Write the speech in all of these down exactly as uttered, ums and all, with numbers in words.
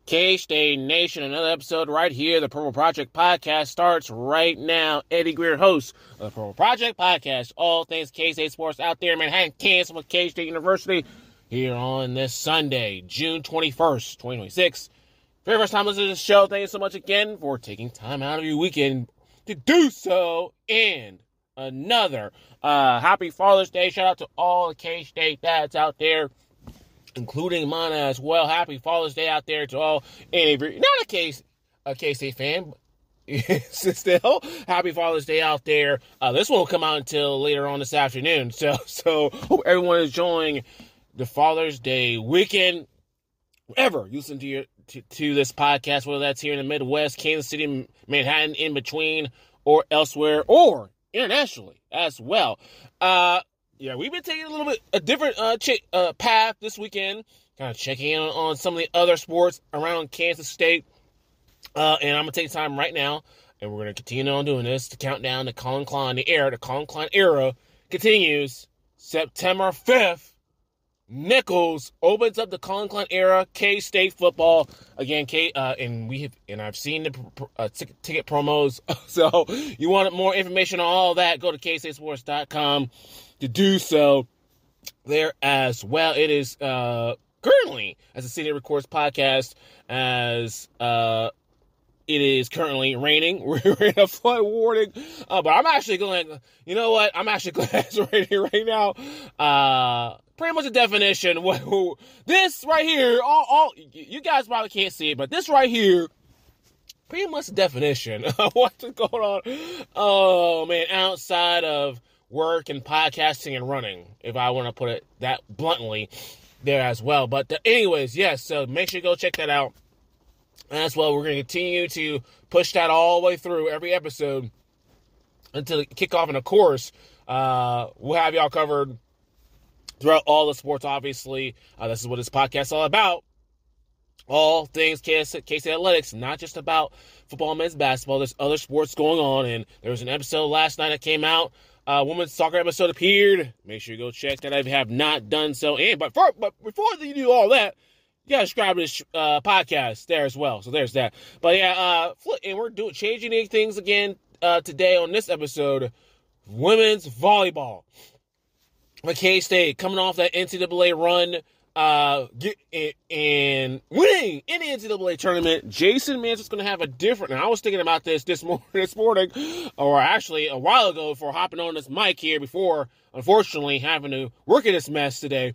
K-State Nation, another episode right here. The Purple Project Podcast starts right now. Eddie Greer, host of the Purple Project Podcast. All things K-State sports out there in Manhattan, Kansas with K-State University. Here on this Sunday, June twenty-first, twenty twenty-six. Very first time listening to the show, thank you so much again for taking time out of your weekend to do so. And another uh, happy Father's Day. Shout out to all the K-State dads out there, including mine as well. Happy Father's Day out there to all. And if you're not a K, a K-State fan, still, happy Father's Day out there. Uh, this won't come out until later on this afternoon. So, so hope everyone is enjoying the Father's Day weekend. Wherever you listen to your to, to this podcast, whether that's here in the Midwest, Kansas City, Manhattan, in between, or elsewhere, or internationally as well. Uh, Yeah, we've been taking a little bit a different uh, ch- uh, path this weekend, kind of checking in on, on some of the other sports around Kansas State. Uh, and I'm going to take time right now, and we're going to continue on doing this to count down the Collin Klein, the era. The Collin Klein era continues September fifth. Nichols opens up the Collin Klein era, K-State football. Again, K, uh, and we have, and I've seen the uh, t- ticket promos. So you want more information on all that, go to k state sports dot com. To do so there as well. It is uh, currently, as the City Records podcast, as uh, it is currently raining. We're in a flood warning. Uh, but I'm actually going, you know what? I'm actually glad it's raining right now. Uh, pretty much a definition. What, who, this right here, all, all you guys probably can't see it, but this right here, pretty much the definition of what's going on. Oh, man, outside of work and podcasting and running, if I want to put it that bluntly there as well. But the, anyways, yes, so make sure you go check that out as well. We're going to continue to push that all the way through every episode until the kickoff. And of course, uh, we'll have y'all covered throughout all the sports, obviously. Uh, this is what this podcast is all about. All things K-State athletics, not just about football and men's basketball. There's other sports going on, and there was an episode last night that came out. Uh, women's soccer episode appeared. Make sure you go check that if you have not done so. And but, for, but before you do all that, you gotta subscribe to this uh, podcast there as well. So there's that. But yeah, uh, and we're doing changing things again uh, today on this episode. Women's volleyball. K-State coming off that N C double A run. Uh, get, and winning in the N C double A tournament. Jason Mansfield's going to have a different, and I was thinking about this this, mor- this morning, or actually a while ago before hopping on this mic here before, unfortunately, having to work in this mess today.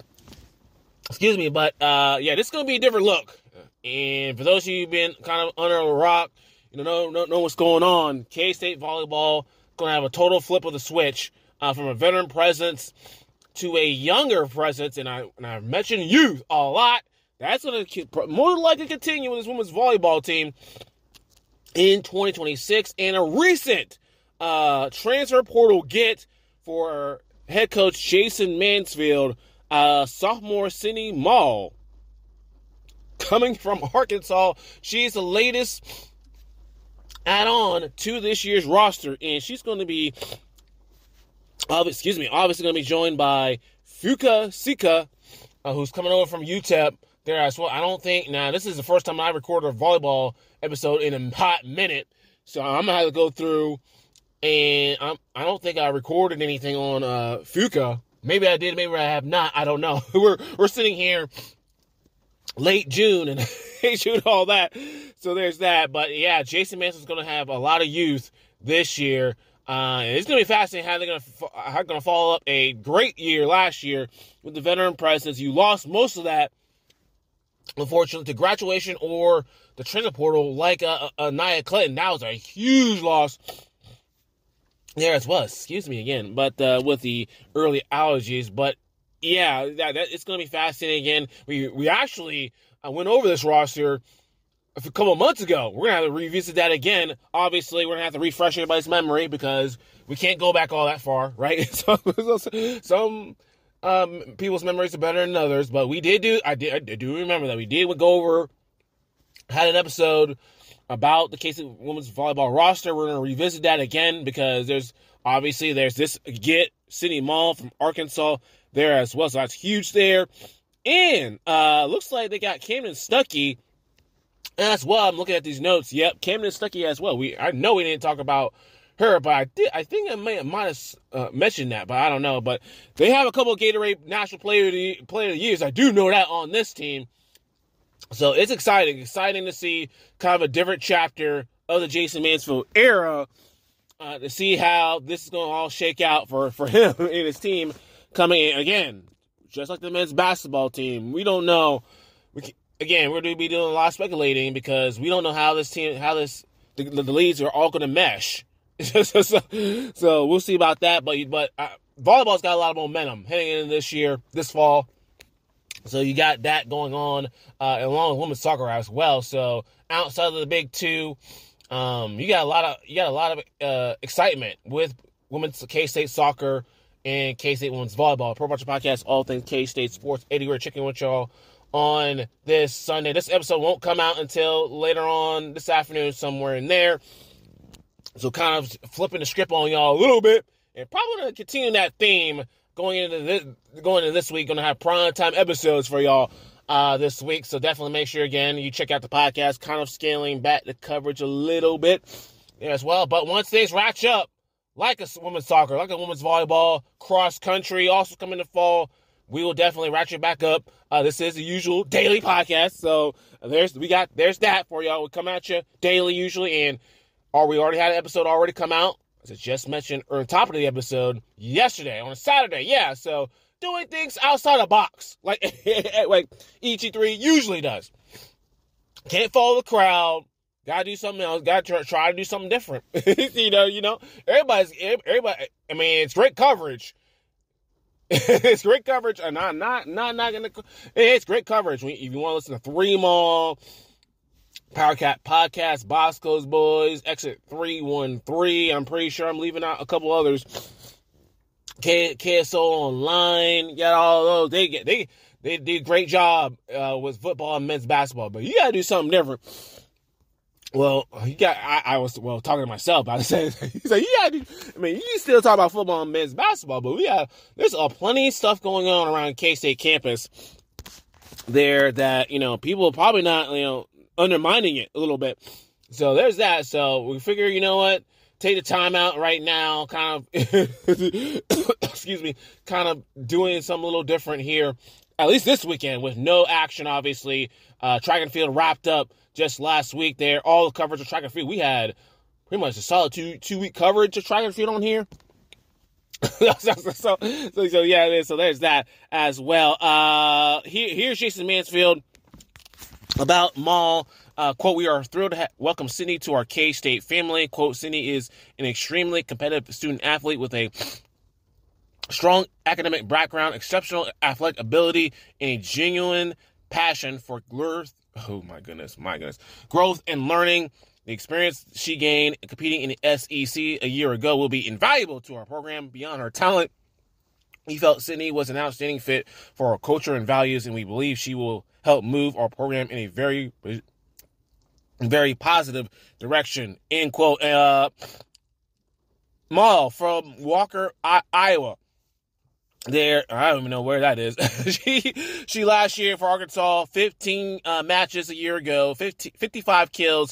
Excuse me, but, uh, yeah, this is going to be a different look. And for those of you who've been kind of under a rock, you know, know, know what's going on, K-State volleyball going to have a total flip of the switch, uh, from a veteran presence to a younger presence, and I and I mentioned youth a lot. That's going to more likely continue with this women's volleyball team in twenty twenty-six. And a recent uh, transfer portal get for head coach Jason Mansfield, uh, sophomore Cindy Mall, coming from Arkansas. She's the latest add-on to this year's roster, and she's going to be Uh, excuse me, obviously going to be joined by Fuka Sika, uh, who's coming over from U T E P there as well. I don't think, now this is the first time I recorded a volleyball episode in a hot minute, so I'm going to have to go through, and I'm, I don't think I recorded anything on uh, Fuka. Maybe I did, maybe I have not, I don't know. we're we're sitting here late June, and late June, all that, so there's that. But yeah, Jason Manson's going to have a lot of youth this year. Uh, and it's going to be fascinating how they're going to how they're going to follow up a great year last year with the veteran presence. You lost most of that, unfortunately, to graduation or the transfer portal, like a, a, a Nia Clinton. That was a huge loss there as well. Excuse me again, but uh, with the early allergies. But yeah, that, that it's going to be fascinating again. We we actually uh, went over this roster a couple of months ago. We're going to have to revisit that again. Obviously, we're going to have to refresh everybody's memory because we can't go back all that far, right? some some um, people's memories are better than others, but we did do, I did, I do remember that we did go over, had an episode about the K-State women's volleyball roster. We're going to revisit that again because there's, obviously, there's this get Cindy Mall from Arkansas there as well, so that's huge there. And uh, looks like they got Camden Stuckey And as well, I'm looking at these notes. Yep, Camden Stuckey as well. We I know we didn't talk about her, but I did. I think I may might have uh, mentioned that, but I don't know. But they have a couple of Gatorade National Player of the, Player of the Years. I do know that on this team. So it's exciting. Exciting to see kind of a different chapter of the Jason Mansfield era, uh, to see how this is going to all shake out for, for him and his team coming in. Again, just like the men's basketball team, we don't know. We can, again, we're going to be doing a lot of speculating because we don't know how this team, how this the, the leagues are all going to mesh. so, so, so we'll see about that. But but uh, volleyball's got a lot of momentum heading into this year, this fall. So you got that going on, uh, along with women's soccer as well. So outside of the big two, um, you got a lot of you got a lot of uh, excitement with women's K-State soccer and K-State women's volleyball. Pro Project Podcast, all things K-State sports. Eddie, we're checking with y'all on this Sunday. This episode won't come out until later on this afternoon, somewhere in there. So kind of flipping the script on y'all a little bit, and probably going to continue that theme. Going into this, going into this week, going to have prime time episodes for y'all uh, this week. So definitely make sure, again, you check out the podcast, kind of scaling back the coverage a little bit there as well. But once things ratchet up, like a women's soccer, like a women's volleyball, cross country, also coming to fall, we will definitely ratchet back up. Uh, this is the usual daily podcast. So there's we got there's that for y'all. We come at you daily usually, and or we already had an episode already come out. As I just mentioned, or on top of the episode yesterday on a Saturday, yeah. So doing things outside the box, like like E G three usually does. Can't follow the crowd. Gotta do something else. Gotta try, try to do something different. you know, you know. Everybody's everybody. I mean, it's great coverage. it's great coverage. I'm not not not not gonna. It's great coverage. If you want to listen to Three Mall, Powercat Podcast, Bosco's Boys, Exit three one three. I'm pretty sure I'm leaving out a couple others. K- KSO Online, got all those. They get they they did a great job uh, with football and men's basketball, but you gotta do something different. Well, you got. I, I was well talking to myself. I said, he said, you gotta do. I mean, you still talk about football and men's basketball, but we have there's a plenty of stuff going on around K-State campus there that you know people are probably not you know. undermining it a little bit. So there's that. So we figure, you know what, take the time out right now, kind of, excuse me, kind of doing something a little different here, at least this weekend with no action, obviously. Uh, track and field wrapped up just last week there. All the coverage of track and field. We had pretty much a solid two, two week coverage of track and field on here. so, so, so, so, so yeah, so there's that as well. Uh, here, here's Jason Mansfield. About Mall, uh, quote, we are thrilled to ha- welcome Sydney to our K-State family. Quote, Sydney is an extremely competitive student athlete with a strong academic background, exceptional athletic ability, and a genuine passion for growth. Oh my goodness, my goodness. Growth and learning. The experience she gained competing in the S E C a year ago will be invaluable to our program. Beyond her talent, we felt Sydney was an outstanding fit for our culture and values, and we believe she will help move our program in a very, very positive direction. End quote. Uh, Mall from Walker, I- Iowa. There, I don't even know where that is. she, she last year for Arkansas, fifteen uh, matches a year ago, fifty, fifty-five kills.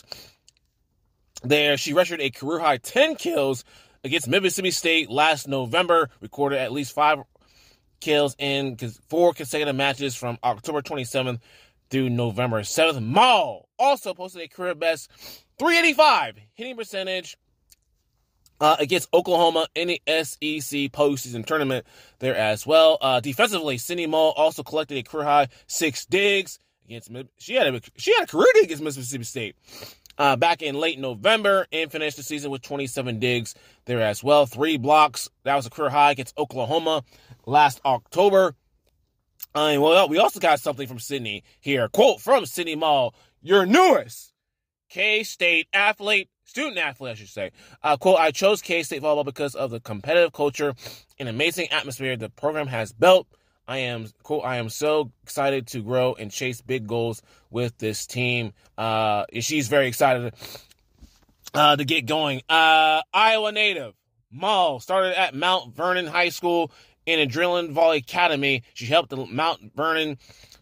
There, she registered a career high ten kills against Mississippi State last November. Recorded at least five kills in four consecutive matches from October twenty-seventh through November seventh. Mall also posted a career best three eighty-five hitting percentage uh, against Oklahoma in the S E C postseason tournament there as well. Uh, defensively, Sydney Mall also collected a career high six digs against. She had a she had a career dig against Mississippi State. Uh, back in late November and finished the season with twenty-seven digs there as well. Three blocks. That was a career high against Oklahoma last October. Uh, and well, we also got something from Sydney here. Quote from Sydney Mall, your newest K-State athlete, student athlete, I should say. Uh, quote, I chose K-State volleyball because of the competitive culture and amazing atmosphere the program has built. I am, quote, I am so excited to grow and chase big goals with this team. Uh, she's very excited uh, to get going. Uh, Iowa native, Mall, started at Mount Vernon High School in Adrenaline Volley Academy. She helped the Mount Vernon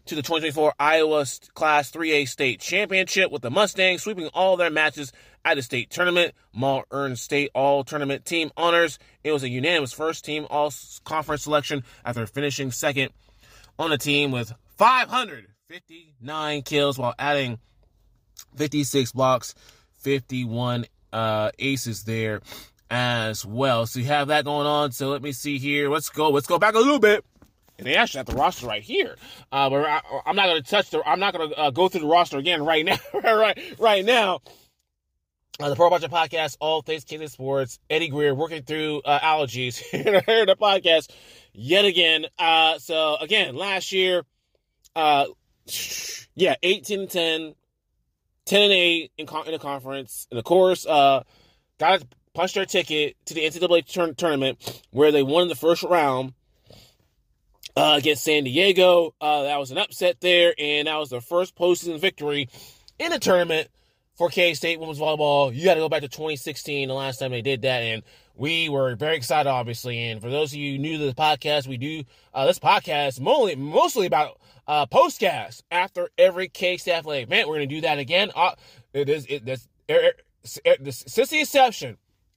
to the twenty twenty-four Iowa Class three A State Championship with the Mustangs sweeping all their matches at the state tournament. Maul earned state all-tournament team honors. It was a unanimous first-team all-conference selection after finishing second on the team with five hundred fifty-nine kills while adding fifty-six blocks, fifty-one uh, aces there as well. So you have that going on. So let me see here. Let's go. Let's go back a little bit. And they actually have the roster right here. Uh, but I, I'm not going to touch the. I'm not going to uh, go through the roster again right now. right, right now. Uh, the Pro Project Podcast, all things K-State sports. Eddie Greer working through uh, allergies here in the podcast yet again. Uh, so again, last year, uh, yeah, eighteen and ten, ten and eight in, con- in the conference, and of course, uh, got to punch their ticket to the N C double A tur- tournament where they won the first round. Uh, against San Diego. Uh, that was an upset there, and that was their first postseason victory in the tournament for K-State women's volleyball. You got to go back to twenty sixteen, the last time they did that, and we were very excited, obviously. And for those of you new to the podcast, we do uh, this podcast mostly, mostly about uh, postcasts after every K-State athletic event. We're going to do that again. Uh, it is it, this, er, er, this, since the inception.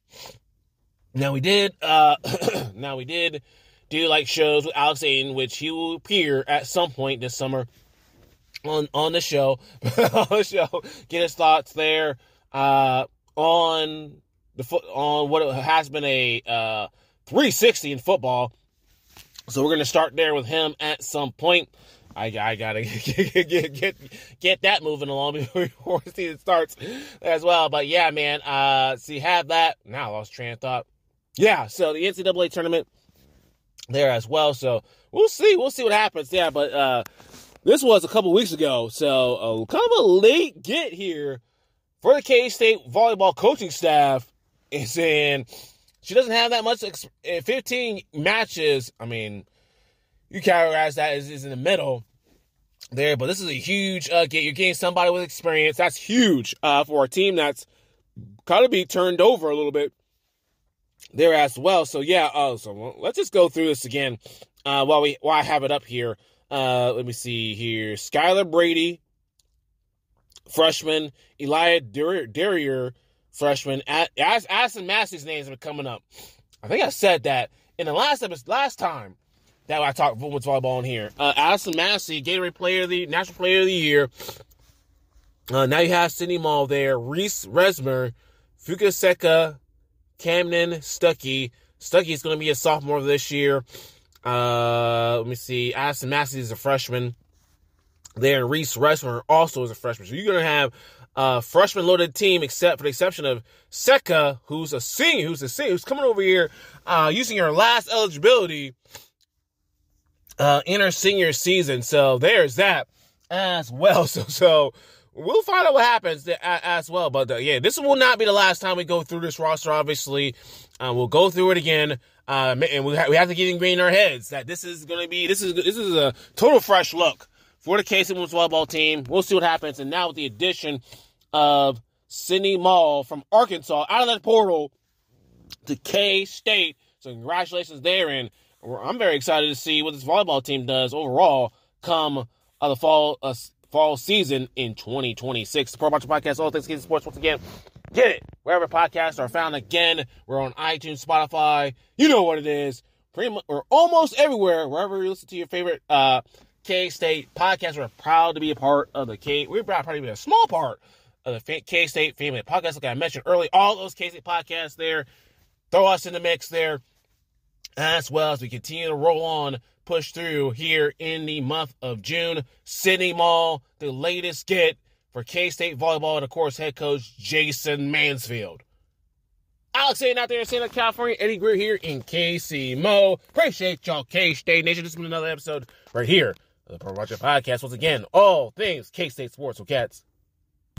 Now we did. Uh, now we did. Do like shows with Alex Aiden, which he will appear at some point this summer on on the show. on the show, get his thoughts there uh, on the foot on what has been a uh, three sixty in football. So we're gonna start there with him at some point. I, I gotta get, get get get that moving along before the season starts as well. But yeah, man. Uh, so you have that. Now I lost train of thought. Yeah. So the N C double A tournament there as well, so we'll see. We'll see what happens. Yeah, but uh, this was a couple weeks ago, so uh, kind of a late get here for the K-State volleyball coaching staff. And saying she doesn't have that much. Ex- fifteen matches. I mean, you categorize that as is in the middle there, but this is a huge uh, get. You're getting somebody with experience. That's huge uh, for a team that's kind of be turned over a little bit there as well. So yeah, uh, so let's just go through this again uh, while we while I have it up here. Uh, let me see here. Skylar Brady, freshman. Elia Derrier, freshman. As Addison Massey's names are coming up. I think I said that in the last episode, last time that I talked women's volleyball on here. Uh, Addison Massey, Gatorade Player of the National Player of the Year. Uh, now you have Sydney Mall there. Reese Resmer, Fukuseka, Camden Stuckey. Stuckey is going to be a sophomore this year. Uh, let me see. Addison Massey is a freshman. There, and Reese Resmer also is a freshman. So you're going to have a freshman-loaded team, except for the exception of Seka, who's a senior, who's a senior, who's coming over here uh, using her last eligibility uh, in her senior season. So there's that as well. So so. We'll find out what happens as well. But, uh, yeah, this will not be the last time we go through this roster, obviously. Uh, we'll go through it again. Uh, and we, ha- we have to get ingrained in our heads that this is going to be, this is this is a total fresh look for the K-State women's volleyball team. We'll see what happens. And now with the addition of Sydney Mall from Arkansas out of that portal to K-State. So congratulations there. And I'm very excited to see what this volleyball team does overall come uh, the fall uh, fall season in twenty twenty-six. The Pro Project Podcast, all things K-State sports. Once again, get it wherever podcasts are found. Again, we're on iTunes, Spotify. You know what it is. Pretty much, or almost everywhere, wherever you listen to your favorite uh, K-State podcast. We're proud to be a part of the K. We're proud to be a small part of the K-State family podcast. Like I mentioned earlier, all those K-State podcasts there. Throw us in the mix there, as well as we continue to roll on. Push through here in the month of June. Sydney Mall, the latest get for K-State volleyball, and of course, head coach Jason Mansfield. Alex Aiden out there in Santa California. Eddie Greer here in K C M O. Appreciate y'all, K-State Nation. This has been another episode right here of the Pro Project Podcast. Once again, all things K-State sports. So, cats,